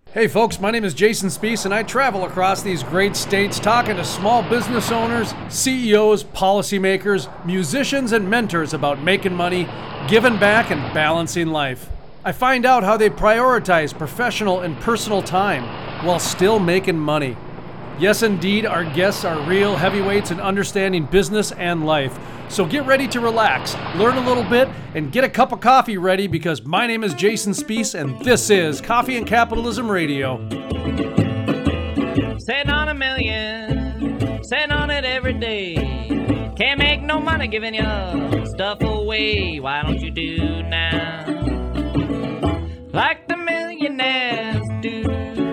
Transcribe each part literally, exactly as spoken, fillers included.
Hey folks, my name is Jason Spees and I travel across these great states talking to small business owners, C E Os, policymakers, musicians, and mentors about making money, giving back, and balancing life. I find out how they prioritize professional and personal time while still making money. Yes, indeed, our guests are real heavyweights in understanding business and life. So get ready to relax, learn a little bit, and get a cup of coffee ready because my name is Jason Spees and this is Coffee and Capitalism Radio. Sitting on a million, sitting on it every day. Can't make no money giving your stuff away. Why don't you do now like the millionaires do?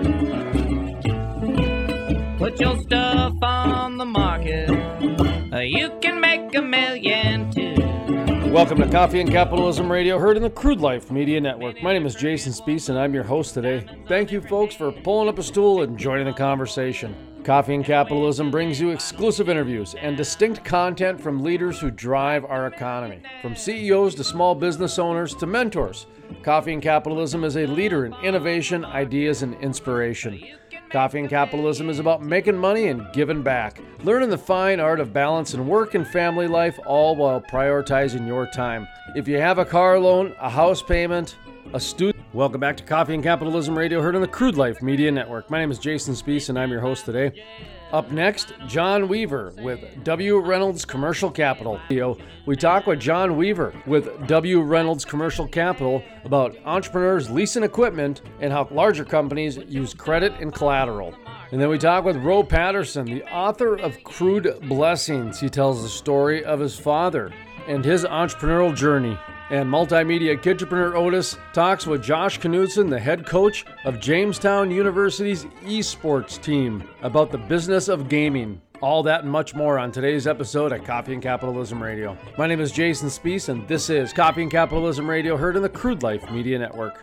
Put your stuff on the market. You can make a million too. Welcome to Coffee and Capitalism Radio, heard in the Crude Life Media Network. My name is Jason Spees and I'm your host today. Thank you folks for pulling up a stool and joining the conversation. Coffee and Capitalism brings you exclusive interviews and distinct content from leaders who drive our economy. From C E Os to small business owners to mentors, Coffee and Capitalism is a leader in innovation, ideas, and inspiration. Coffee and Capitalism is about making money and giving back, learning the fine art of balance in work and family life, all while prioritizing your time. If you have a car loan, a house payment, a student... Welcome back to Coffee and Capitalism Radio, heard on the Crude Life Media Network. My name is Jason Spees and I'm your host today. Up next, John Weaver with W. Reynolds Commercial Capital. We talk with John Weaver with W. Reynolds Commercial Capital about entrepreneurs leasing equipment and how larger companies use credit and collateral. And then we talk with Roe Patterson, the author of Crude Blessings. He tells the story of his father and his entrepreneurial journey. And multimedia kidtrepreneur Otis talks with Josh Knudsen, the head coach of Jamestown University's esports team, about the business of gaming. All that and much more on today's episode of Coffee and Capitalism Radio. My name is Jason Spees, and this is Coffee and Capitalism Radio, heard in the Crude Life Media Network.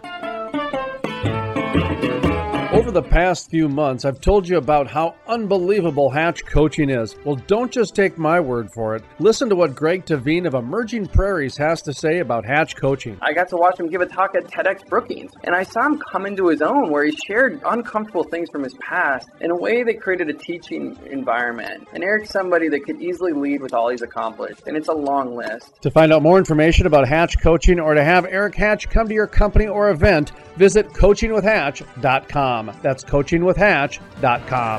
Over the past few months, I've told you about how unbelievable Hatch coaching is. Well, don't just take my word for it. Listen to what Greg Tavine of Emerging Prairies has to say about Hatch coaching. I got to watch him give a talk at TEDx Brookings, and I saw him come into his own where he shared uncomfortable things from his past in a way that created a teaching environment. And Eric's somebody that could easily lead with all he's accomplished, and it's a long list. To find out more information about Hatch coaching or to have Eric Hatch come to your company or event, visit coaching with hatch dot com. That's coaching with hatch dot com.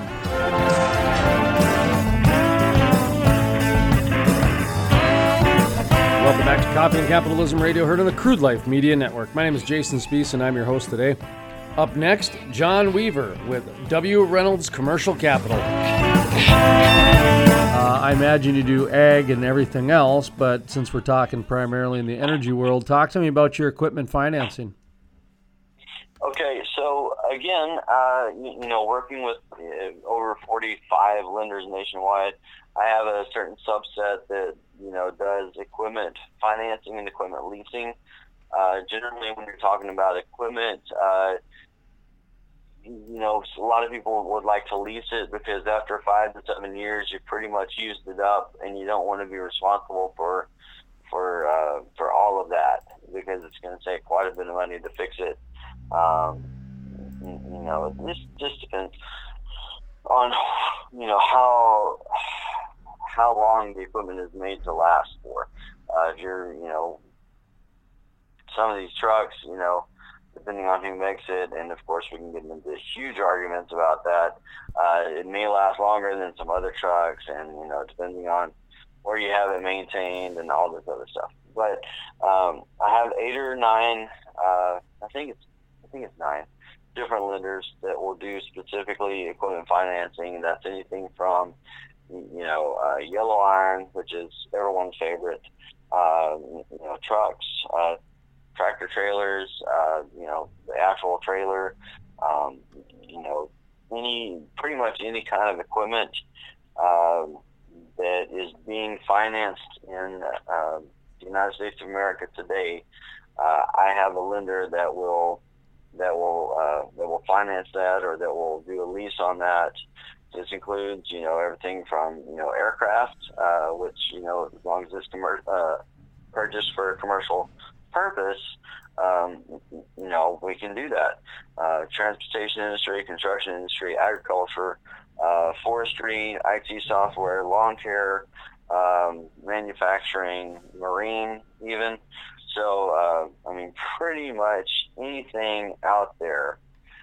Welcome back to Coffee and Capitalism Radio, heard on the Crude Life Media Network. My name is Jason Spees and I'm your host today. Up next, John Weaver with W. Reynolds Commercial Capital. Uh, I imagine you do ag and everything else, but since we're talking primarily in the energy world, talk to me about your equipment financing. Okay, so again, uh, you, you know, working with uh, over forty-five lenders nationwide, I have a certain subset that, you know, does equipment financing and equipment leasing. Uh, generally, when you're talking about equipment, uh, you know, a lot of people would like to lease it because after five to seven years, you've pretty much used it up, and you don't want to be responsible for for uh, for all of that because it's going to take quite a bit of money to fix it. Um, you know, this just depends on, you know, how how long the equipment is made to last for. Uh, if you're, you know, some of these trucks, you know, depending on who makes it, and of course we can get into huge arguments about that, uh, it may last longer than some other trucks, and, you know, depending on where you have it maintained and all this other stuff. But um, I have eight or nine, uh, I think it's I think it's nine different lenders that will do specifically equipment financing. That's anything from, you know, uh, yellow iron, which is everyone's favorite, uh, you know, trucks, uh, tractor trailers, uh, you know, the actual trailer, um, you know, any, pretty much any kind of equipment uh, that is being financed in uh, the United States of America today. Uh, I have a lender that will that will uh, that will finance that, or that will do a lease on that. This includes, you know, everything from, you know, aircraft, uh, which, you know, as long as it's commer- uh, purchased for a commercial purpose, um, you know, we can do that. Uh, transportation industry, construction industry, agriculture, uh, forestry, I T software, lawn care, um, manufacturing, marine even. So, uh, I mean, pretty much anything out there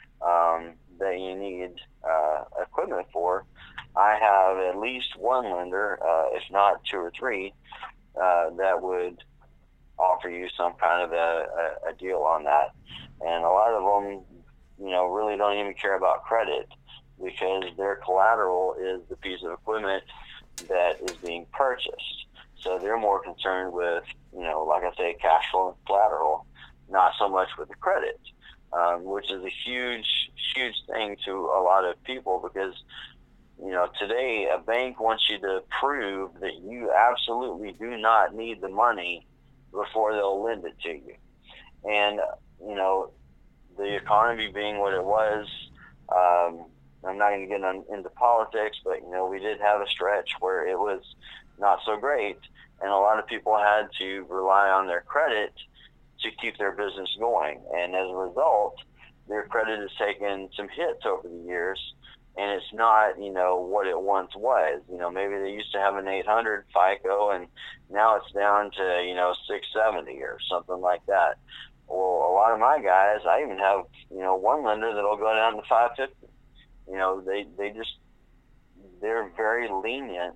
um, that you need uh, equipment for, I have at least one lender, uh, if not two or three, uh, that would offer you some kind of a, a, a deal on that. And a lot of them, you know, really don't even care about credit because their collateral is the piece of equipment that is being purchased. So they're more concerned with, you know, like I say, cash flow and collateral, not so much with the credit, um, which is a huge, huge thing to a lot of people because, you know, today a bank wants you to prove that you absolutely do not need the money before they'll lend it to you. And, you know, the economy being what it was, um, I'm not going to get on, into politics, but, you know, we did have a stretch where it was not so great, and a lot of people had to rely on their credit to keep their business going. And as a result, their credit has taken some hits over the years, and it's not, you know, what it once was. You know, maybe they used to have an eight hundred FICO, and now it's down to, you know, six seventy or something like that. Well, a lot of my guys, I even have, you know, one lender that'll go down to five fifty. You know, they, they just, they're very lenient.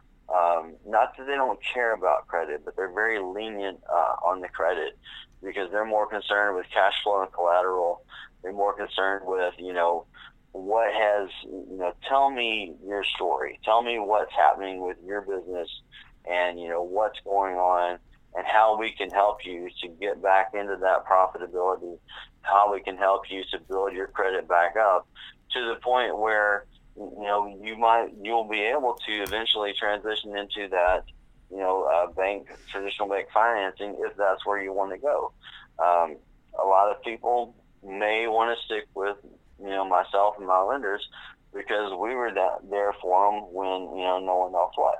Um, not that they don't care about credit, but they're very lenient uh, on the credit because they're more concerned with cash flow and collateral. They're more concerned with, you know, what has, you know, tell me your story. Tell me what's happening with your business and, you know, what's going on and how we can help you to get back into that profitability, how we can help you to build your credit back up to the point where, you know, you might, you'll be able to eventually transition into that, you know, uh, bank, traditional bank financing if that's where you want to go. Um, a lot of people may want to stick with, you know, myself and my lenders because we were that, there for them when, you know, no one else was.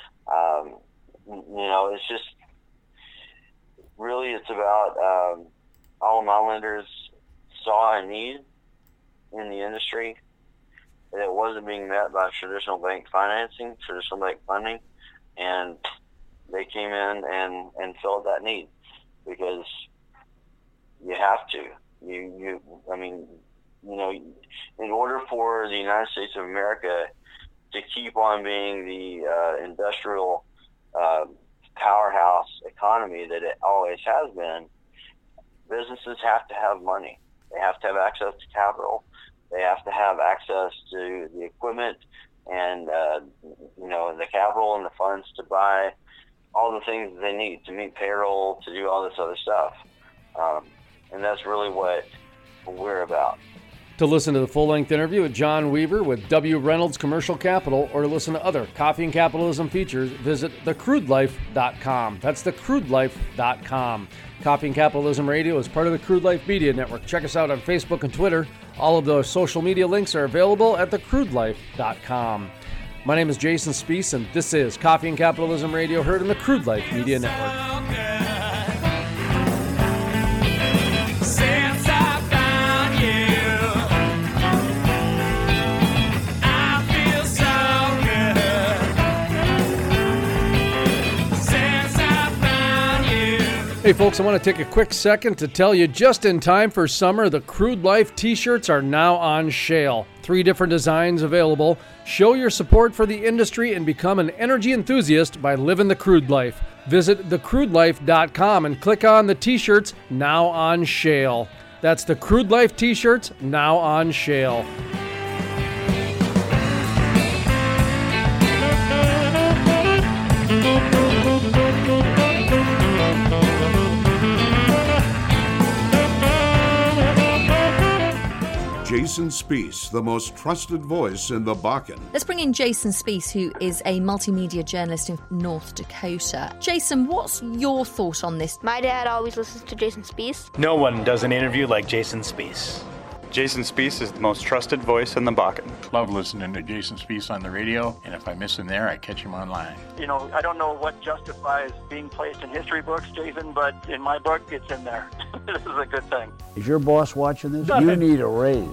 Um, you know, it's just really, it's about um, all of my lenders saw a need in the industry that wasn't being met by traditional bank financing, traditional bank funding, and they came in and, and filled that need because you have to. You, you, I mean, you know, in order for the United States of America to keep on being the uh, industrial uh, powerhouse economy that it always has been, businesses have to have money. They have to have access to capital. They have to have access to the equipment and, uh, you know, the capital and the funds to buy all the things that they need to meet payroll, to do all this other stuff. Um, and that's really what we're about. To listen to the full-length interview with John Weaver with W. Reynolds Commercial Capital or to listen to other Coffee and Capitalism features, visit the crude life dot com. That's the crude life dot com. Coffee and Capitalism Radio is part of the Crude Life Media Network. Check us out on Facebook and Twitter. All of those social media links are available at the crude life dot com. My name is Jason Spiess, and this is Coffee and Capitalism Radio, heard in the Crude Life Media Network. Hey folks, I want to take a quick second to tell you just in time for summer, the Crude Life t-shirts are now on sale. Three different designs available. Show your support for the industry and become an energy enthusiast by living the crude life. Visit the crude life dot com and click on the t-shirts now on sale. That's the Crude Life t-shirts now on sale. Jason Spiess, the most trusted voice in the Bakken. Let's bring in Jason Spiess, who is a multimedia journalist in North Dakota. Jason, what's your thought on this? My dad always listens to Jason Spiess. No one does an interview like Jason Spiess. Jason Spiess is the most trusted voice in the Bakken. Love listening to Jason Spiess on the radio, and if I miss him there, I catch him online. You know, I don't know what justifies being placed in history books, Jason, but in my book, it's in there. This is a good thing. Is your boss watching this? Nothing. You need a raise.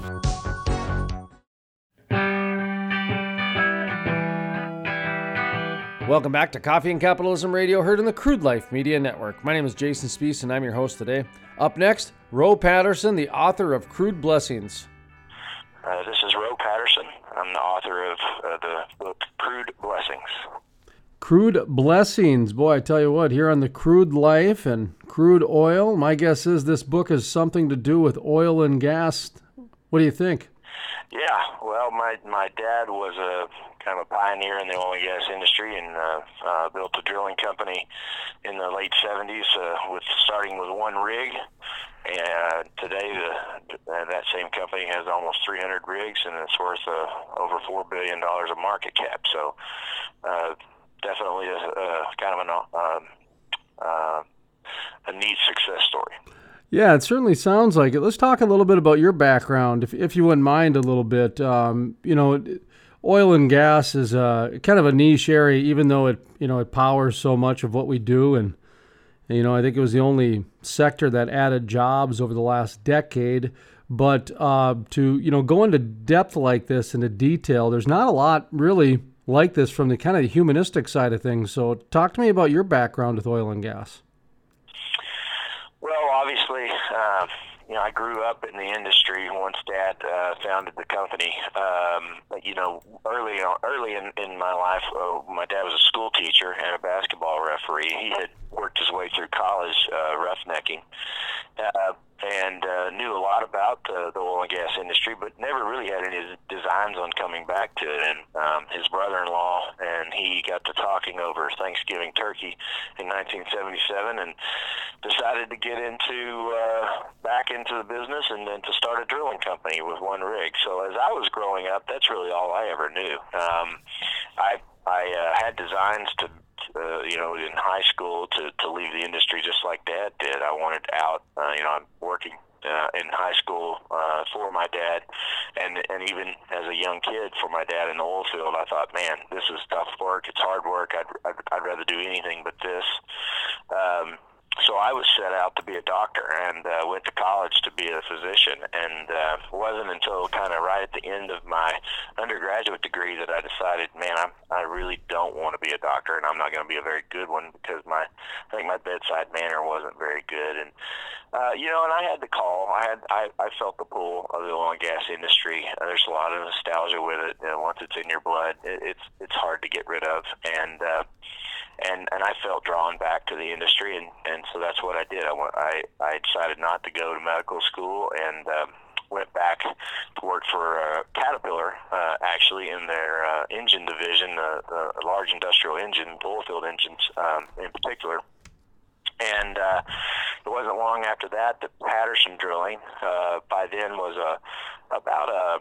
Welcome back to Coffee and Capitalism Radio, heard in the Crude Life Media Network. My name is Jason Spiess, and I'm your host today. Up next, Roe Patterson, the author of Crude Blessings. Uh, this is Roe Patterson. I'm the author of uh, the book Crude Blessings. Crude Blessings. Boy, I tell you what, here on the Crude Life and Crude Oil, my guess is this book has something to do with oil and gas. What do you think? Yeah, well, my, my dad was a kind of a pioneer in the oil and gas industry, and uh, uh, built a drilling company in the late seventies, uh, with starting with one rig. And uh, today, the, uh, that same company has almost three hundred rigs, and it's worth uh, over four billion dollars of market cap. So, uh, definitely a, a kind of an, uh, uh, a neat success story. Yeah, it certainly sounds like it. Let's talk a little bit about your background, if if you wouldn't mind a little bit. Um, you know, oil and gas is a, kind of a niche area, even though it you know it powers so much of what we do. And you know, I think it was the only sector that added jobs over the last decade. But uh, to you know go into depth like this, into detail, there's not a lot really like this from the kind of humanistic side of things. So talk to me about your background with oil and gas. Well, obviously, uh, you know, I grew up in the industry once Dad uh, founded the company. Um, but, you know, early on, early in, in my life, uh, my dad was a school teacher and a basketball referee. He had worked his way through college uh, roughnecking, uh, and uh, knew a lot about uh, the oil and gas industry, but never really had any designs on coming back to it. And um, his brother-in-law and he got to talking over Thanksgiving turkey in nineteen seventy-seven, and decided to get into uh, back into the business, and then to start a drilling company with one rig. So as I was growing up, that's really all I ever knew. Um, I I uh, had designs to. Uh, you know, in high school to, to leave the industry just like Dad did. I wanted out. Uh, you know, I'm working uh, in high school uh, for my dad, and and even as a young kid for my dad in the oil field. I thought, man, this is tough work. It's hard work. I'd I'd, I'd rather do anything but this. Um, So I was set out to be a doctor, and uh, went to college to be a physician. And uh, it wasn't until kind of right at the end of my undergraduate degree that I decided, man, I'm, I really don't want to be a doctor, and I'm not going to be a very good one, because my I think my bedside manner wasn't very good. And uh, you know, and I had the call. I had I, I felt the pull of the oil and gas industry. Uh, there's a lot of nostalgia with it. You know, once it's in your blood, it, it's it's hard to get rid of. And uh, And and I felt drawn back to the industry, and, and so that's what I did. I, went, I I decided not to go to medical school, and um, went back to work for uh, Caterpillar, uh, actually in their uh, engine division, uh, the large industrial engine, oil field engines um, in particular. And uh, it wasn't long after that that Patterson Drilling, uh, by then was a about a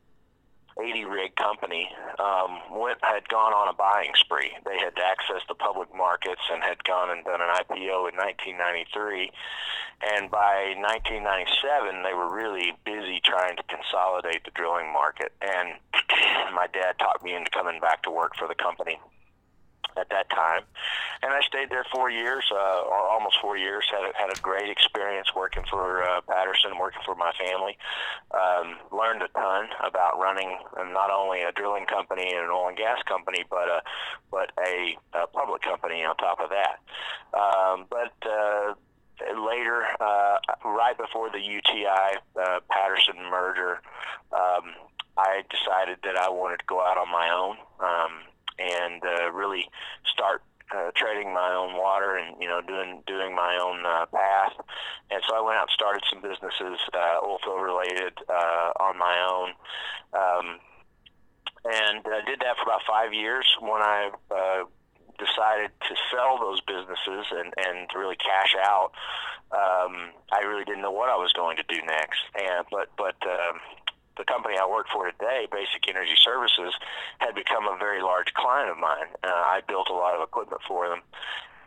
eighty rig company, um, went had gone on a buying spree. They had accessed the public markets and had gone and done an I P O in nineteen ninety-three. And by nineteen ninety-seven, they were really busy trying to consolidate the drilling market. And my dad talked me into coming back to work for the company at that time, and I stayed there four years, uh, or almost four years. Had a, had a great experience working for uh, Patterson, working for my family. Um, learned a ton about running not only a drilling company and an oil and gas company, but a but a, a public company on top of that. Um, but uh, later, uh, right before the U T I uh, Patterson merger, um, I decided that I wanted to go out on my own. Um, and uh, really start uh, trading my own water, and you know doing doing my own uh, path. And so I went out and started some businesses, uh, oil field related, uh, on my own, um, and uh, did that for about five years. When I uh, decided to sell those businesses and, and to really cash out, um, I really didn't know what I was going to do next. And but but um, the company I work for today, Basic Energy Services, had become a very large client of mine. Uh, I built a lot of equipment for them,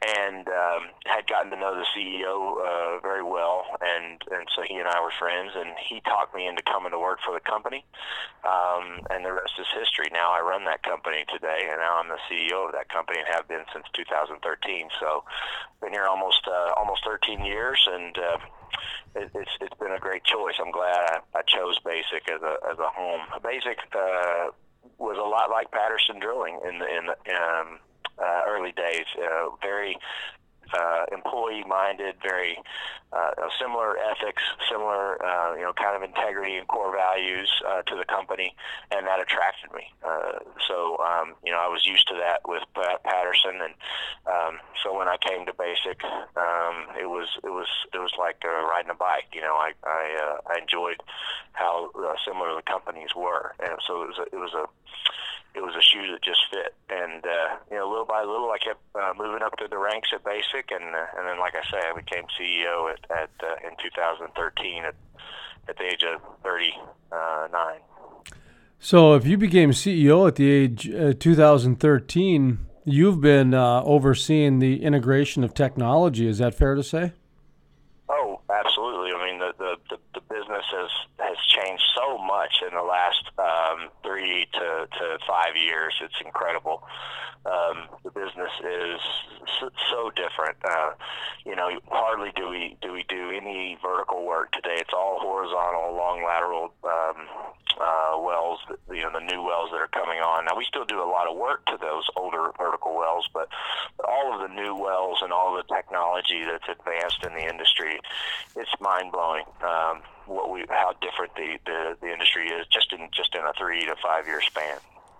and um, had gotten to know the C E O uh, very well, and, and so he and I were friends, and he talked me into coming to work for the company, um, and the rest is history. Now I run that company today, and now I'm the C E O of that company and have been since two thousand thirteen. So been here almost uh, almost thirteen years, and uh, it, it's it's been a great choice. I'm glad I, I chose Basic as a as a home. Basic uh, was a lot like Patterson Drilling in the in the um, uh, early days. Uh, very uh, employee-minded, very uh, similar ethics, similar uh, you know kind of integrity and core values uh, to the company, and that attracted me. Uh, so um, you know I was used to that with Pat Patterson, and um, so when I came to Basic, um, it was it was it was like uh, riding a bike. You know I I, uh, I enjoyed how uh, similar the companies were, and so it was a, it was a it was a shoe that just fit. And uh, you know, little by little, I kept uh, moving up through the ranks at Basic, and uh, and then, like I say, I became C E O at, at uh, in two thousand thirteen at at the age of thirty-nine. So, if you became C E O at the age uh, two thousand thirteen, you've been uh, overseeing the integration of technology. Is that fair to say? Oh, absolutely. I mean, the the, the, the business has, has changed so much in the last um, three to, to five years. It's incredible. Um, the business is so, so different. Uh, you know, hardly do we do we do any vertical work today. It's all horizontal, long lateral um, uh, wells. You know, the new wells that are coming on. Now, we still do a lot of work to those older vertical wells, but all of the new wells and all of the technology that's advanced in the industry, it's mind blowing. Um, what we, how different the, the, the industry is just in just in a three to five year span.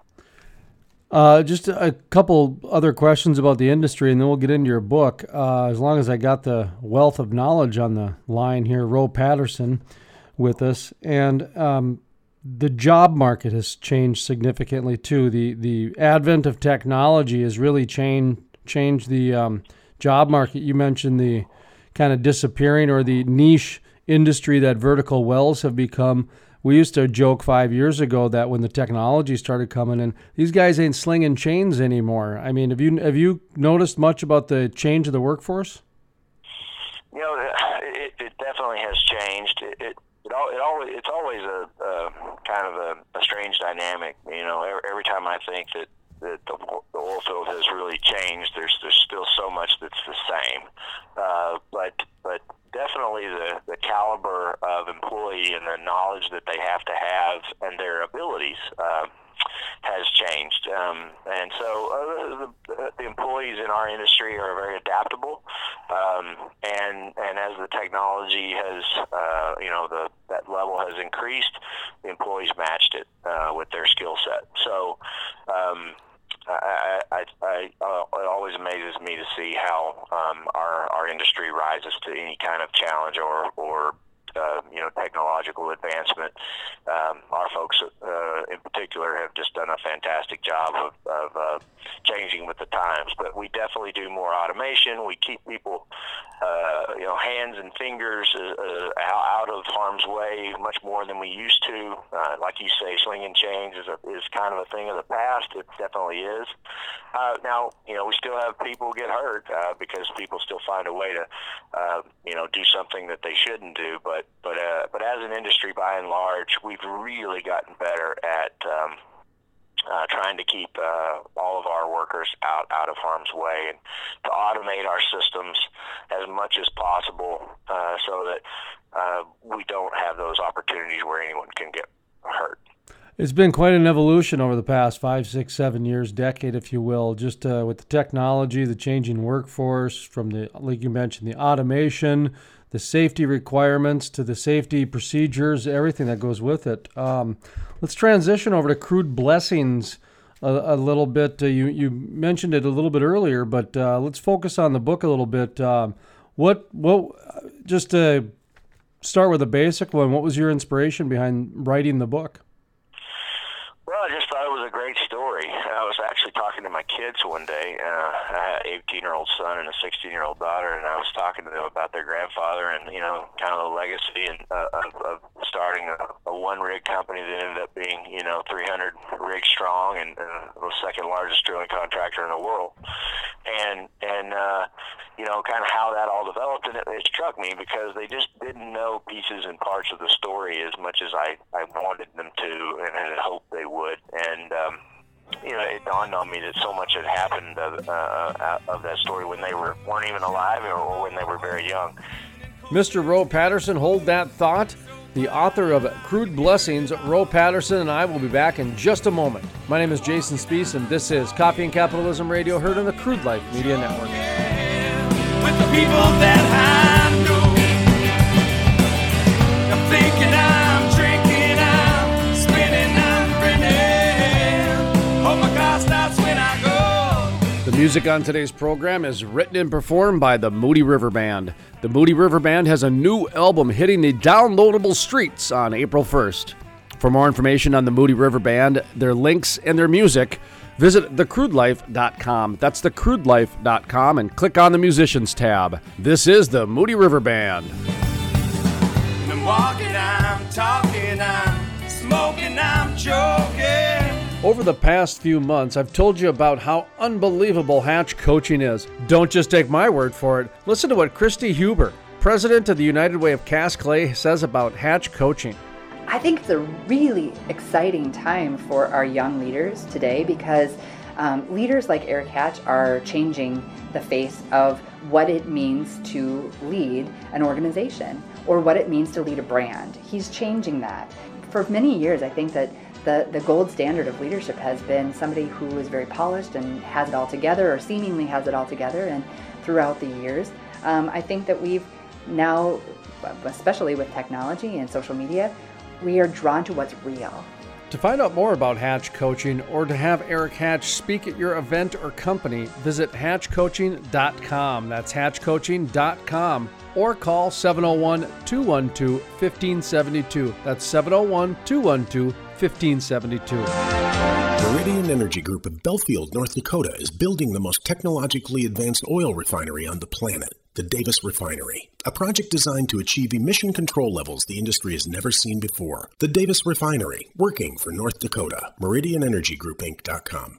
Uh, just a couple other questions about the industry, and then we'll get into your book. Uh, as long as I got the wealth of knowledge on the line here, Roe Patterson with us, and um, the job market has changed significantly too. The the advent of technology has really changed changed the um, job market. You mentioned the kind of disappearing or the niche industry that vertical wells have become. We used to joke five years ago that when the technology started coming in, these guys ain't slinging chains anymore. I mean, have you have you noticed much about the change of the workforce? You know, it, it definitely has changed. It it, it, al- it always it's always a, a kind of a, a strange dynamic. You know, every, every time I think that, that the, the oil field has really changed, there's there's still so much that's the same. Uh, but but. Definitely the, the caliber of employee and the knowledge that they have to have and their abilities uh, has changed. Um, and so uh, the, the employees in our industry are very adaptable. Um, and and as the technology has, uh, you know, the that level has increased, the employees matched it uh, with their skill set. So um, I, I, I, uh, it always amazes me to see how um, our our industry rises to any kind of challenge or or uh, you know technological advancement. Um, our folks, uh, in particular, have just done a fantastic job of, of uh, changing with the times. But we definitely do more automation. We keep people, uh, you know, hands and fingers uh, out of harm's way much more than we used to. Uh, like you say, slinging chains is a, is kind of a thing of the past. It definitely is. Uh, now, you know, we still have people get hurt uh, because people still find a way to, uh, you know, do something that they shouldn't do. But but uh, but as an industry, by and large, we've really gotten better at um, uh, trying to keep uh, all of our workers out, out of harm's way and to automate our systems as much as possible uh, so that uh, we don't have those opportunities where anyone can get hurt. It's been quite an evolution over the past five, six, seven years, decade, if you will, just uh, with the technology, the changing workforce, from the, like you mentioned, the automation, the safety requirements to the safety procedures, everything that goes with it. Um, let's transition over to crude blessings a, a little bit. Uh, you you mentioned it a little bit earlier, but uh, let's focus on the book a little bit. Um, what what just to start with a basic one, what was your inspiration behind writing the book? Well, I just thought it was a great story. I was actually talking to my kids one day. Uh, I had an eighteen-year-old son and a sixteen-year-old daughter, and I was talking to them about their grandfather and, you know, kind of the legacy and uh, of, of starting a, a one-rig company that ended up being, you know, three hundred rigs strong and uh, the second largest drilling contractor in the world. And, and uh, you know, kind of how that all developed, and it, it struck me because they just didn't know pieces and parts of the story as much as I, I wanted them to and had hoped they would. And, um, you know, it dawned on me that so much had happened of, uh, of that story when they were, weren't even alive or when they were very young. Mister Roe Patterson, hold that thought. The author of Crude Blessings, Roe Patterson, and I will be back in just a moment. My name is Jason Spiess, and this is Coffee and Capitalism Radio, heard on the Crude Life Media Network. With the people that I know, I'm thinking, I'm drinking, I'm spinning, I'm grinning. Oh my God, stops when I go. The music on today's program is written and performed by the Moody River Band. The Moody River Band has a new album hitting the downloadable streets on April first. For more information on the Moody River Band, their links, and their music, visit the crude life dot com. That's the crude life dot com and click on the Musicians tab. This is the Moody River Band. I'm walking, I'm talking, I'm smoking, I'm joking. Over the past few months, I've told you about how unbelievable Hatch Coaching is. Don't just take my word for it. Listen to what Christy Huber, president of the United Way of Cast Clay, says about Hatch Coaching. I think it's a really exciting time for our young leaders today because um, leaders like Eric Hatch are changing the face of what it means to lead an organization or what it means to lead a brand. He's changing that. For many years, I think that the, the gold standard of leadership has been somebody who is very polished and has it all together or seemingly has it all together. And throughout the years, um, I think that we've now, especially with technology and social media, we are drawn to what's real. To find out more about Hatch Coaching or to have Eric Hatch speak at your event or company, visit hatch coaching dot com. That's hatch coaching dot com. Or call seven oh one, two one two, one five seven two. That's seven oh one, two one two, one five seven two. Meridian Energy Group of Belfield, North Dakota is building the most technologically advanced oil refinery on the planet, the Davis Refinery, a project designed to achieve emission control levels the industry has never seen before. The Davis Refinery, working for North Dakota. Meridian Energy Group Inc dot com.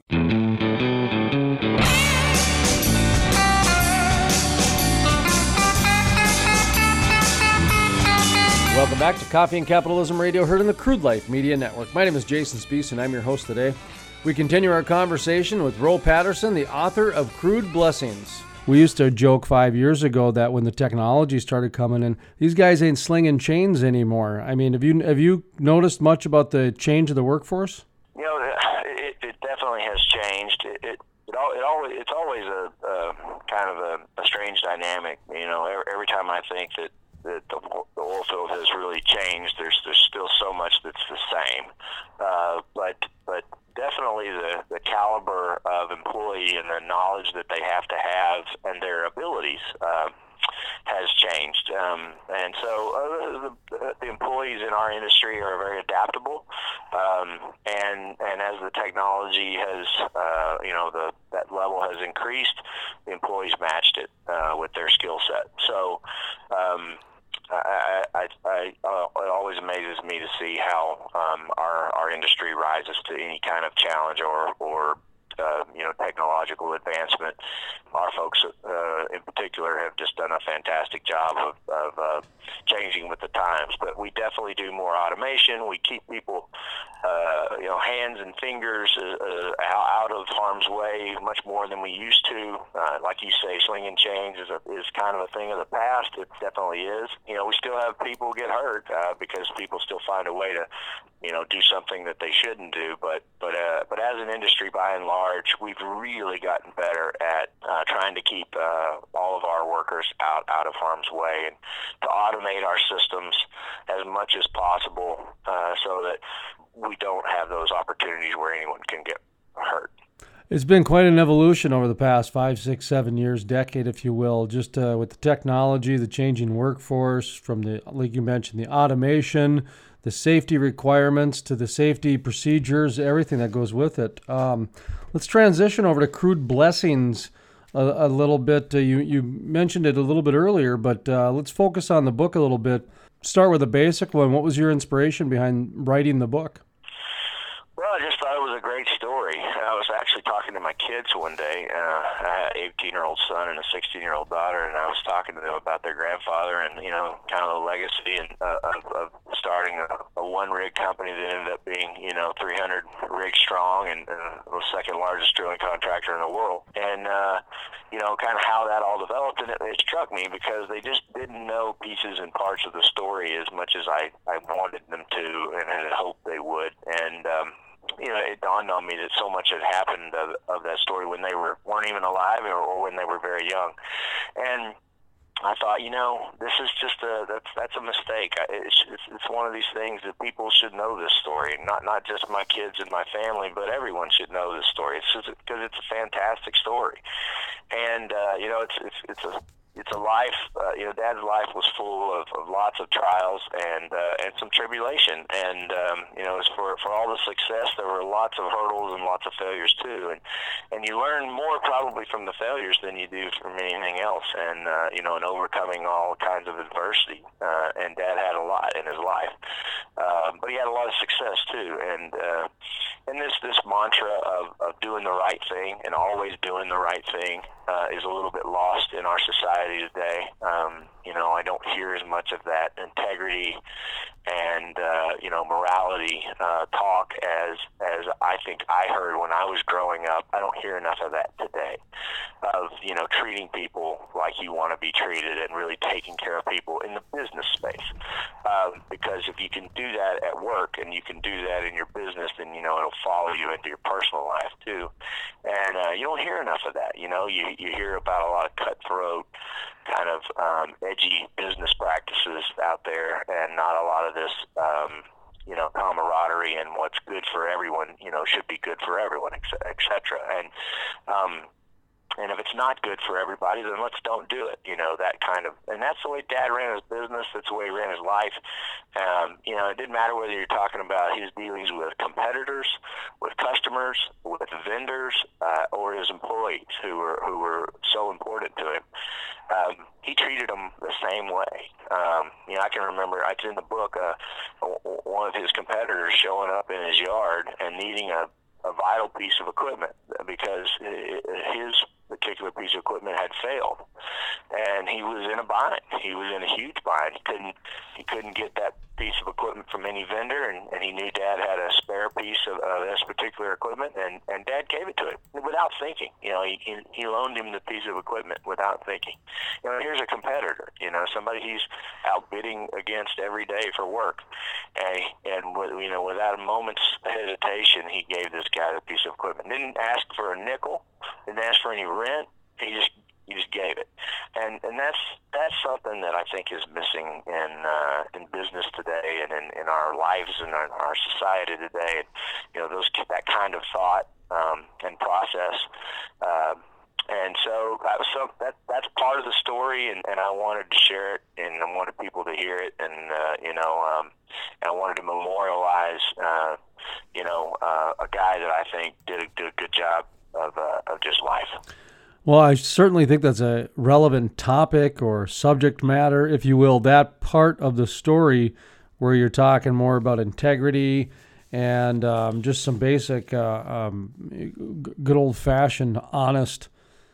Welcome back to Coffee and Capitalism Radio, heard on the Crude Life Media Network. My name is Jason Spiess, and I'm your host today. We continue our conversation with Roe Patterson, the author of Crude Blessings. We used to joke five years ago that when the technology started coming in, these guys ain't slinging chains anymore. I mean, have you have you noticed much about the change of the workforce? You know, it, it definitely has changed. It, it, it, all, it always it's always a, a kind of a, a strange dynamic. You know, every, every time I think that that the, the oil field has really changed, there's there's still so much that's the same. Uh, but but definitely the, the caliber of employee and the knowledge that they have to have and their abilities uh, has changed. Um, and so uh, the, the employees in our industry are very adaptable. Um, and and as the technology has, uh, you know, the that level has increased, the employees matched it uh, with their skill set. So um, I, I, I, uh, it always amazes me to see how um, our our industry rises to any kind of challenge or or uh, you know technological advancement. Our folks, uh, in particular, have just done a fantastic job of, of uh, changing with the times. But we definitely do more automation. We keep people, uh, you know, hands and fingers uh, out of harm's way much more than we used to. Uh, like you say, slinging chains is a, is kind of a thing of the past. It definitely is. You know, we still have people get hurt uh, because people still find a way to, you know, do something that they shouldn't do. But but uh, but as an industry, by and large, we've really gotten better at uh, trying to keep uh, all of our workers out out of harm's way and to automate our systems as much as possible uh, so that we don't have those opportunities where anyone can get hurt. It's been quite an evolution over the past five, six, seven years, decade, if you will, just uh, with the technology, the changing workforce, from the, like you mentioned, the automation, the safety requirements to the safety procedures, everything that goes with it. Um, let's transition over to Crude Blessings a, a little bit. Uh, you, you mentioned it a little bit earlier, but uh, let's focus on the book a little bit. Start with a basic one. What was your inspiration behind writing the book? Well, I just thought it was a great story. I was actually talking to my kids one day. Uh, I had an eighteen-year-old son and a sixteen-year-old daughter, and I was talking to them about their grandfather and, you know, kind of the legacy and, uh, of, of starting a, a one-rig company that ended up being, you know, three hundred rigs strong and, and the second largest drilling contractor in the world. And, uh, you know, kind of how that all developed. And it, it struck me because they just didn't know pieces and parts of the story as much as I, I wanted them to and had hoped they would. And, um, you know, it dawned on me that so much had happened of, of that story when they were, weren't even alive or, or when they were very young. And I thought, you know, this is just a, that's, that's a mistake. It's, it's, it's one of these things that people should know this story, not, not just my kids and my family, but everyone should know this story. It's just because it's a fantastic story. And, uh, you know, it's, it's, it's a, It's a life, uh, you know, Dad's life was full of, of lots of trials and uh, and some tribulation. And, um, you know, as for, for all the success, there were lots of hurdles and lots of failures, too. And and you learn more probably from the failures than you do from anything else. And, uh, you know, and overcoming all kinds of adversity. Uh, and Dad had a lot in his life. Uh, but he had a lot of success, too. And uh, and this, this mantra of, of doing the right thing and always doing the right thing uh, is a little bit lost in our society today. Um, you know, I don't hear as much of that integrity and, uh, you know, morality uh, talk as as I think I heard when I was growing up. I don't hear enough of that today, of, you know, treating people like you want to be treated and really taking care of people in the business space. Um, because if you can do that at work and you can do that in your business, then, you know, it'll follow you into your personal life, too. And uh, you don't hear enough of that. You know, you, you hear about a lot of cutthroat, kind of um, edgy business practices out there, and not a lot of this, um, you know, camaraderie and what's good for everyone, you know, should be good for everyone, et cetera. And um, and if it's not good for everybody, then let's don't do it. You know, that kind of, and that's the way Dad ran his business. That's the way he ran his life. Um, you know, it didn't matter whether you're talking about his dealings with competitors, with customers, with vendors, uh, or his employees who were who were so important to him. Um, he treated them the same way. Um, you know, I can remember, it's in the book, uh, one of his competitors showing up in his yard and needing a, a vital piece of equipment because his particular piece of equipment had failed, and he was in a bind. He was in a huge bind. He couldn't he couldn't get that piece of equipment from any vendor, and, and he knew Dad had a spare piece of uh, this particular equipment, and, and Dad gave it to him without thinking. You know, he, he he loaned him the piece of equipment without thinking. You know, here's a competitor. You know, somebody he's outbidding against every day for work, and and you know, without a moment's hesitation, he gave this guy the piece of equipment. Didn't ask for a nickel. Didn't ask for any rent. He just he just gave it, and and that's that's something that I think is missing in uh, in business today, and in, in our lives and our, our society today. And, you know, those that kind of thought um, and process. Uh, and so that was so that that's part of the story, and, and I wanted to share it, and I wanted people to hear it, and uh, you know, um, and I wanted to memorialize, uh, you know, uh, a guy that I think did a, did a good job of uh, of just life. Well, I certainly think that's a relevant topic or subject matter, if you will, that part of the story where you're talking more about integrity and um, just some basic, uh, um, good old-fashioned, honest,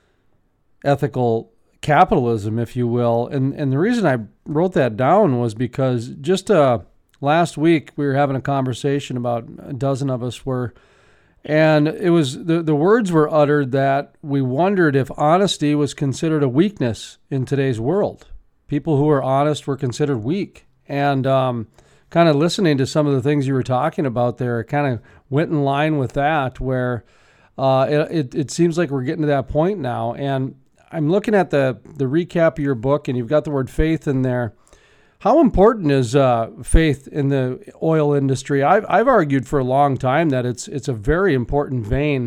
ethical capitalism, if you will. And and the reason I wrote that down was because just uh, last week we were having a conversation, about a dozen of us were, and it was the, the words were uttered that we wondered if honesty was considered a weakness in today's world. People who are honest were considered weak. And um, kind of listening to some of the things you were talking about there, it kind of went in line with that, where uh, it, it, it seems like we're getting to that point now. And I'm looking at the, the recap of your book, and you've got the word faith in there. How important is uh, faith in the oil industry? I've I've argued for a long time that it's it's a very important vein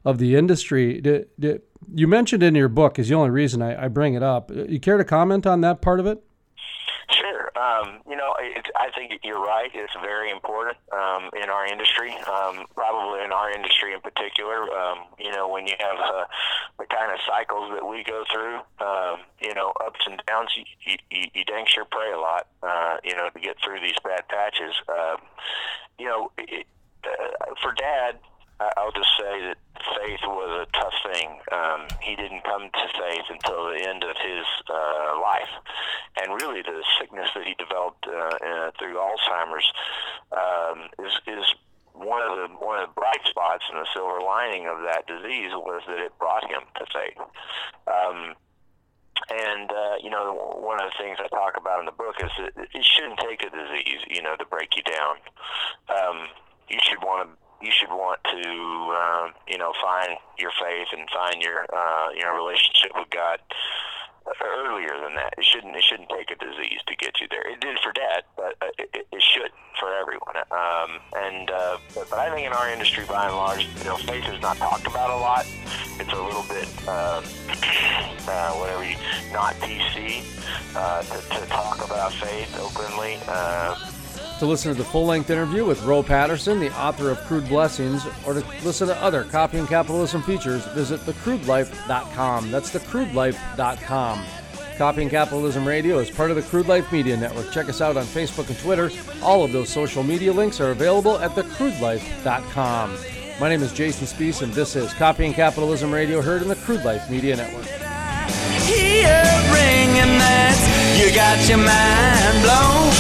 of the industry. Do, do, you mentioned in your book, is the only reason I, I bring it up. You care to comment on that part of it? Sure. Um, you know, it, I think you're right. It's very important um, in our industry, um, probably in our industry in particular. Um, you know, when you have uh, the kind of cycles that we go through, um, you know, ups and downs, you, you, you dang sure pray a lot, uh, you know, to get through these bad patches. Um, you know, it, uh, for Dad, I'll just say that faith was a tough thing. Um, he didn't come to faith until the end of his uh, life. And really the sickness that he developed uh, uh, through Alzheimer's um, is, is one of the one of the bright spots and the silver lining of that disease was that it brought him to faith. Um, And, uh, you know, one of the things I talk about in the book is that it shouldn't take a disease, you know, to break you down. Um, you should want to You should want to, uh, you know, find your faith and find your, uh, your relationship with God earlier than that. It shouldn't. It shouldn't take a disease to get you there. It did for Dad, but it, it should for everyone. Um, and uh, but, but I think in our industry, by and large, you know, faith is not talked about a lot. It's a little bit, um, uh, whatever you, not P C uh, to, to talk about faith openly. Uh, To listen to the full-length interview with Roe Patterson, the author of Crude Blessings, or to listen to other Coffee and Capitalism features, visit the crude life dot com. That's the crude life dot com. Coffee and Capitalism Radio is part of the Crude Life Media Network. Check us out on Facebook and Twitter. All of those social media links are available at the crude life dot com. My name is Jason Spees, and this is Coffee and Capitalism Radio, heard in the Crude Life Media Network. Hear a ring and that's you got your mind blown.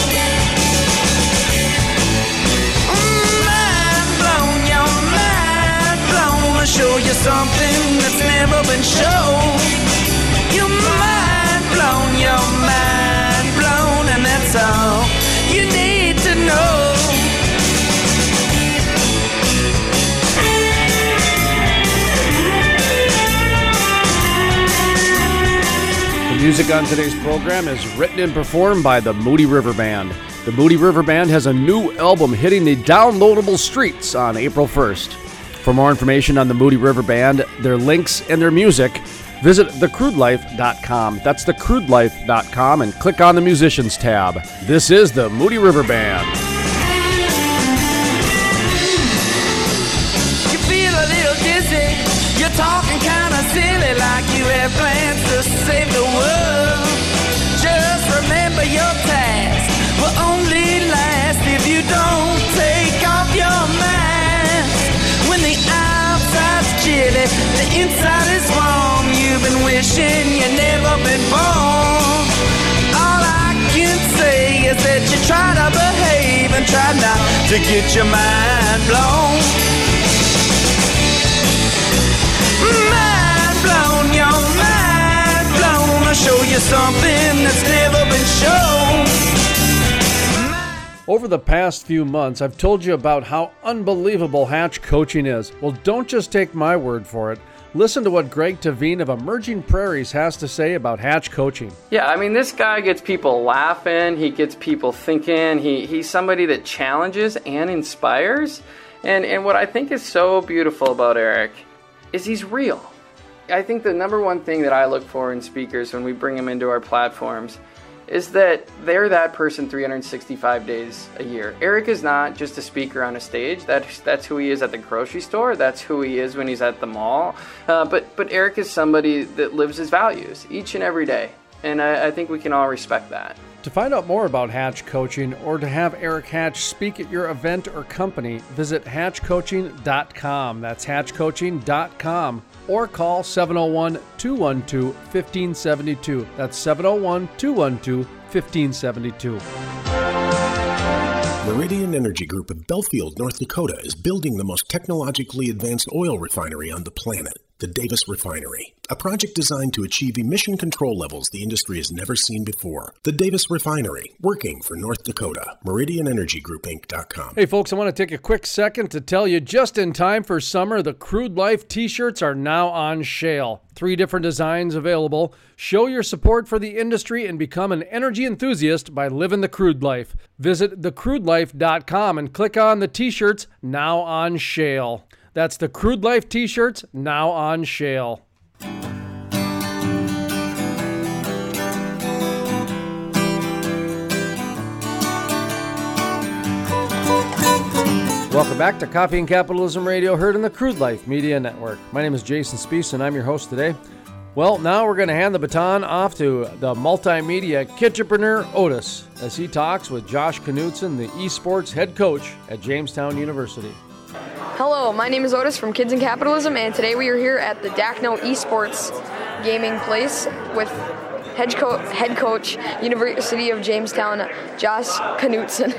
Show you something that's never been shown. Your mind blown, your mind blown, and that's all you need to know. The music on today's program is written and performed by the Moody River Band. The Moody River Band has a new album hitting the downloadable streets on April first. For more information on the Moody River Band, their links, and their music, visit the crude life dot com. That's the crude life dot com, and click on the Musicians tab. This is the Moody River Band. You feel a little dizzy, you're talking kind of silly, like you have plans to save the world. Just remember your task will only last if you don't take off your mask. When the outside's chilly, the inside is warm. You've been wishing you never been born. All I can say is that you try to behave and try not to get your mind blown. Mind blown, your mind blown. I'll show you something that's never been shown. Over the past few months, I've told you about how unbelievable Hatch coaching is. Well, don't just take my word for it. Listen to what Greg Tavine of Emerging Prairies has to say about Hatch coaching. Yeah, I mean, this guy gets people laughing. He gets people thinking. He He's somebody that challenges and inspires. And, and what I think is so beautiful about Eric is he's real. I think the number one thing that I look for in speakers when we bring them into our platforms is that they're that person three hundred sixty-five days a year. Eric is not just a speaker on a stage. That's, that's who he is at the grocery store. That's who he is when he's at the mall. Uh, but, but Eric is somebody that lives his values each and every day. And I, I think we can all respect that. To find out more about Hatch Coaching or to have Eric Hatch speak at your event or company, visit hatch coaching dot com. That's hatch coaching dot com. Or call seven oh one, two one two, one five seven two. That's seven oh one, two one two, one five seven two. Meridian Energy Group of Belfield, North Dakota is building the most technologically advanced oil refinery on the planet, the Davis Refinery, a project designed to achieve emission control levels the industry has never seen before. The Davis Refinery, working for North Dakota. Meridian Energy Group Inc dot com. Hey folks, I want to take a quick second to tell you, just in time for summer, the Crude Life t-shirts are now on sale. Three different designs available. Show your support for the industry and become an energy enthusiast by living the crude life. Visit the crude life dot com and click on the t-shirts now on sale. That's the Crude Life t-shirts, now on sale. Welcome back to Coffee and Capitalism Radio, heard in the Crude Life Media Network. My name is Jason Spiess, and I'm your host today. Well, now we're going to hand the baton off to the multimedia kidtrepreneur Otis as he talks with Josh Knutson, the esports head coach at Jamestown University. Hello, my name is Otis from Kids and Capitalism, and today we are here at the D A C N O Esports Gaming Place with head, co- head coach, University of Jamestown, Josh Knutson.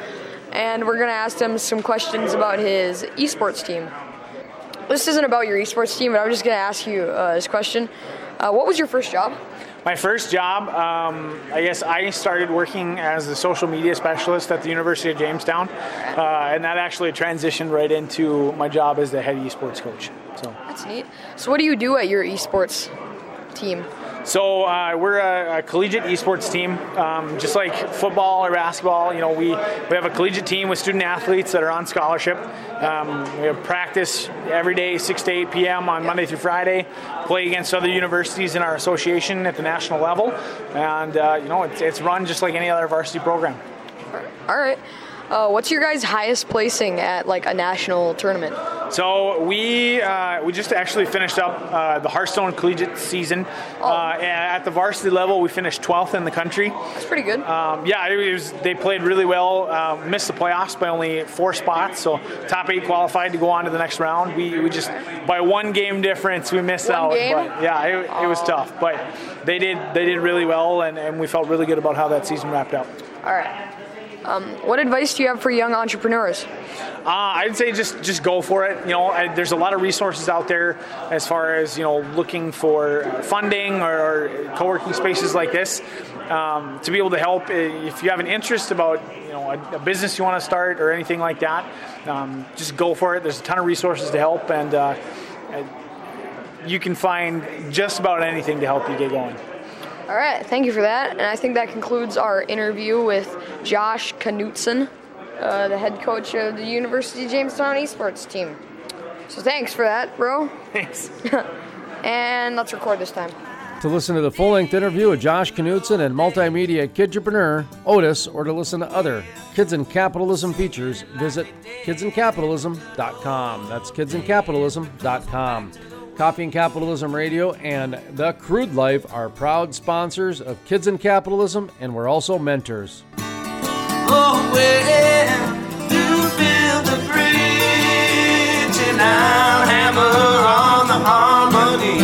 And we're going to ask him some questions about his esports team. This isn't about your esports team, but I'm just going to ask you uh, this question. Uh, what was your first job? My first job, um, I guess I started working as a social media specialist at the University of Jamestown, uh, and that actually transitioned right into my job as the head esports coach. So that's neat. So what do you do at your esports team? So uh, we're a, a collegiate esports team, um, just like football or basketball. You know, we, we have a collegiate team with student athletes that are on scholarship. Um, we have practice every day, six to eight p.m. on Monday through Friday. Play against other universities in our association at the national level, and uh, you know, it's, it's run just like any other varsity program. All right. Uh, what's your guys' highest placing at like a national tournament? So we uh, we just actually finished up uh, the Hearthstone Collegiate season. Oh. Uh, at the varsity level, we finished twelfth in the country. That's pretty good. Um, yeah, it was, they played really well. Uh, missed the playoffs by only four spots, so top eight qualified to go on to the next round. We we just by one game difference we missed one out. Game? But yeah, it, oh. it was tough, but they did they did really well, and, and we felt really good about how that season wrapped up. All right. Um, what advice do you have for young entrepreneurs? Uh, I'd say just, just go for it. You know, I, there's a lot of resources out there as far as, you know, looking for funding or, or co-working spaces like this um, to be able to help. If you have an interest about, you know, a, a business you want to start or anything like that, um, just go for it. There's a ton of resources to help, and uh, you can find just about anything to help you get going. All right, thank you for that. And I think that concludes our interview with Josh Knutson, uh, the head coach of the University of Jamestown esports team. So thanks for that, bro. Thanks. And let's record this time. To listen to the full-length interview with Josh Knutson and multimedia kidtrepreneur Otis, or to listen to other Kids and Capitalism features, visit kids and capitalism dot com. That's kids and capitalism dot com. Coffee and Capitalism Radio and The Crude Life are proud sponsors of Kids and Capitalism, and we're also mentors. Oh, well, you build the bridge and I'll hammer on the harmony.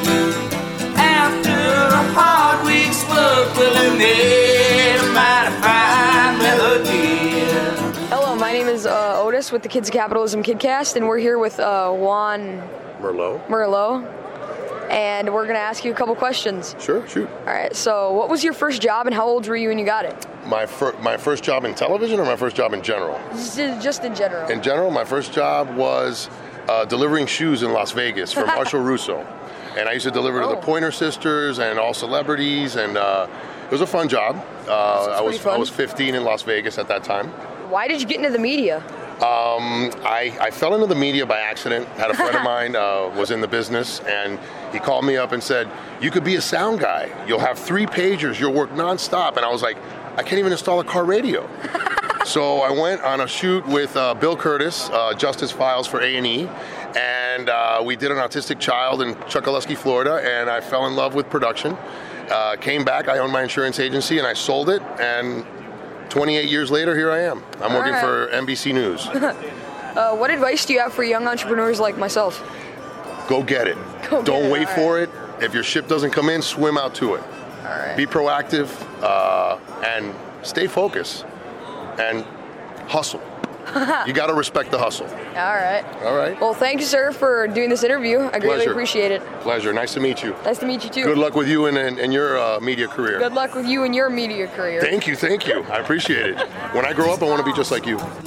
After a hard week's work, we'll need a mighty fine melody. Hello, my name is uh, Otis with the Kids and Capitalism Kidcast, and we're here with uh, Juan Merlot. Merlot. And we're going to ask you a couple questions. Sure, shoot. All right, so what was your first job and how old were you when you got it? My, fir- my first job in television or my first job in general? Just in general. In general, my first job was uh, delivering shoes in Las Vegas for Marshall Russo. And I used to deliver oh. to the Pointer Sisters and all celebrities, and uh, it was a fun job. Uh, I was fun. I was fifteen in Las Vegas at that time. Why did you get into the media? Um, I, I fell into the media by accident. Had a friend of mine uh, was in the business, and he called me up and said, "You could be a sound guy. You'll have three pagers. You'll work nonstop." And I was like, "I can't even install a car radio." So I went on a shoot with uh, Bill Curtis, uh, Justice Files for A and E, and uh, we did an autistic child in Chokoloskee, Florida, and I fell in love with production. Uh, came back. I owned my insurance agency, and I sold it, and twenty-eight years later, here I am. I'm All working right. for N B C News. uh, what advice do you have for young entrepreneurs like myself? Go get it. Go Don't get it, wait all for it. If your ship doesn't come in, swim out to it. All right. Be proactive uh, and stay focused and hustle. You got to respect the hustle. All right. All right. Well, thank you, sir, for doing this interview. I greatly Pleasure. appreciate it. Pleasure. Nice to meet you. Nice to meet you, too. Good luck with you and, and, and your uh, media career. Good luck with you and your media career. Thank you. Thank you. I appreciate it. When I grow up, I want to be just like you. For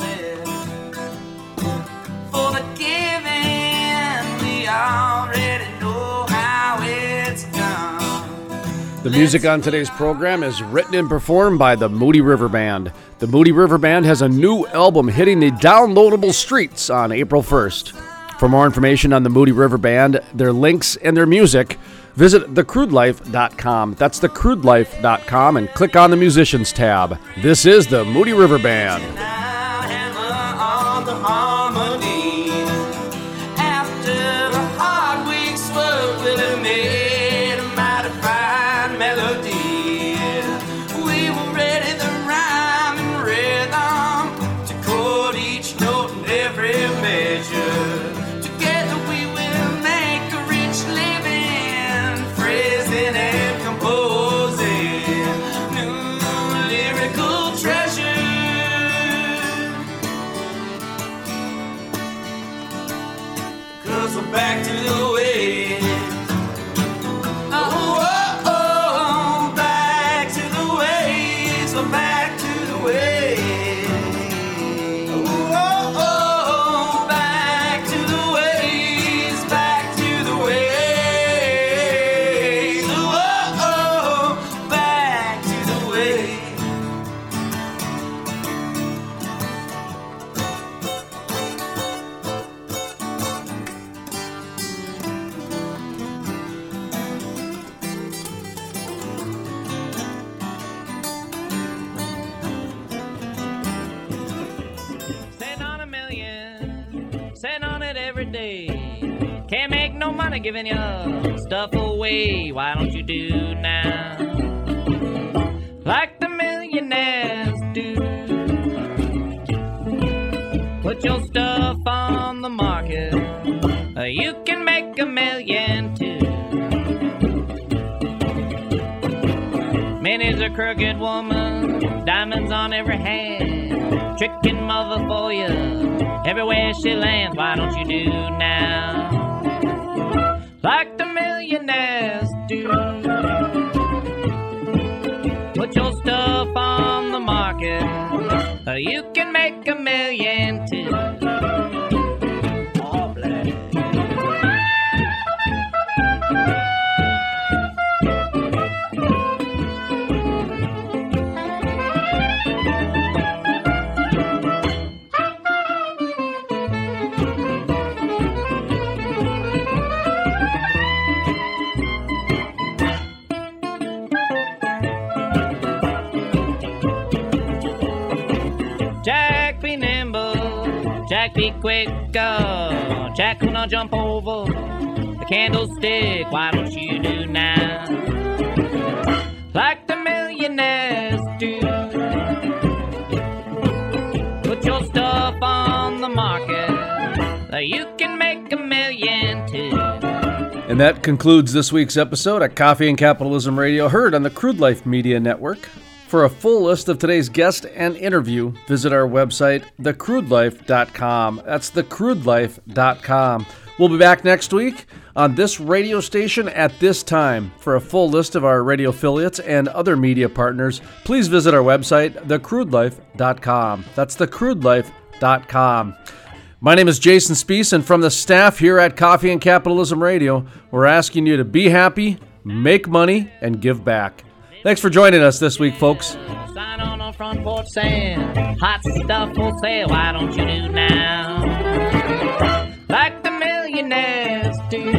the giving, we already know how it's done. The music on today's program is written and performed by the Moody River Band. The Moody River Band has a new album hitting the downloadable streets on April first. For more information on the Moody River Band, their links, and their music, visit the crude life dot com. That's the crude life dot com and click on the Musicians tab. This is the Moody River Band. On the harmony. After a hard week's work, we'll have made a mighty fine melody. We were ready the rhyme and rhythm to chord each note and every measure. Together we will make a rich living, phrasing and composing new lyrical treasure. Cause we're back to the way. Oh, oh, oh, back to the ways. We're back to the way. Oh, oh, oh, back to the ways. Back to the ways. Oh, oh, oh, back to the way. Sitting on a million, sitting on it every day. Can't make no money giving your stuff away. Why don't you do now like the millionaires do? Put your stuff on the market. Uh, You can make a million too. Minnie's a crooked woman, diamonds on every hand, tricking mother for you everywhere she lands. Why don't you do now like the millionaires do? Put your stuff on the market. Uh, You can make a million too. Oh, bless. Jack be nimble, Jack be quick, uh, Jack will not jump over the candlestick. Why don't you do now like the millionaires do? Put your stuff on the market. Uh, You can make a million too. And that concludes this week's episode of Coffee and Capitalism Radio, heard on the Crude Life Media Network. For a full list of today's guest and interview, visit our website, the crude life dot com. That's the crude life dot com. We'll be back next week on this radio station at this time. For a full list of our radio affiliates and other media partners, please visit our website, the crude life dot com. That's the crude life dot com. My name is Jason Spees, and from the staff here at Coffee and Capitalism Radio, we're asking you to be happy, make money, and give back. Thanks for joining us this week, folks. Sign on our front porch saying hot stuff for sale. Why don't you do now like the millionaires do?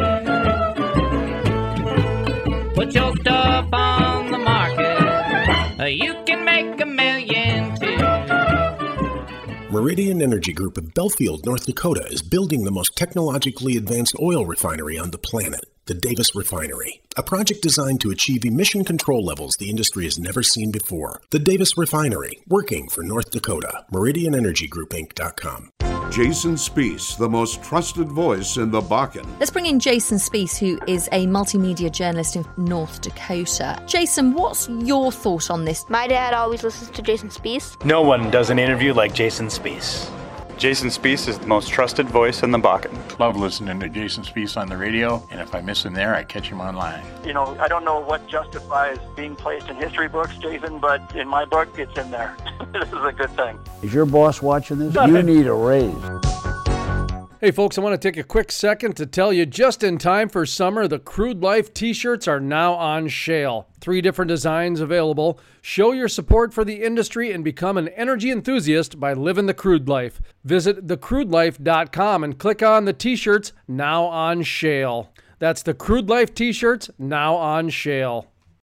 Put your stuff on the market. Uh, You can make a million too. Meridian Energy Group of Belfield, North Dakota is building the most technologically advanced oil refinery on the planet, the Davis Refinery, a project designed to achieve emission control levels the industry has never seen before. The Davis Refinery, working for North Dakota. Meridian Energy Group Inc dot com. Jason Spees, the most trusted voice in the Bakken. Let's bring in Jason Spees, who is a multimedia journalist in North Dakota. Jason, what's your thought on this? My dad always listens to Jason Spees. No one does an interview like Jason Spees. Jason Spees is the most trusted voice in the Bakken. Love listening to Jason Spees on the radio, and if I miss him there, I catch him online. You know, I don't know what justifies being placed in history books, Jason, but in my book, it's in there. This is a good thing. Is your boss watching this? You need a raise. Hey folks, I want to take a quick second to tell you just in time for summer, the Crude Life t-shirts are now on sale. Three different designs available. Show your support for the industry and become an energy enthusiast by living the Crude Life. Visit the crude life dot com and click on the t-shirts now on sale. That's the Crude Life t-shirts now on sale.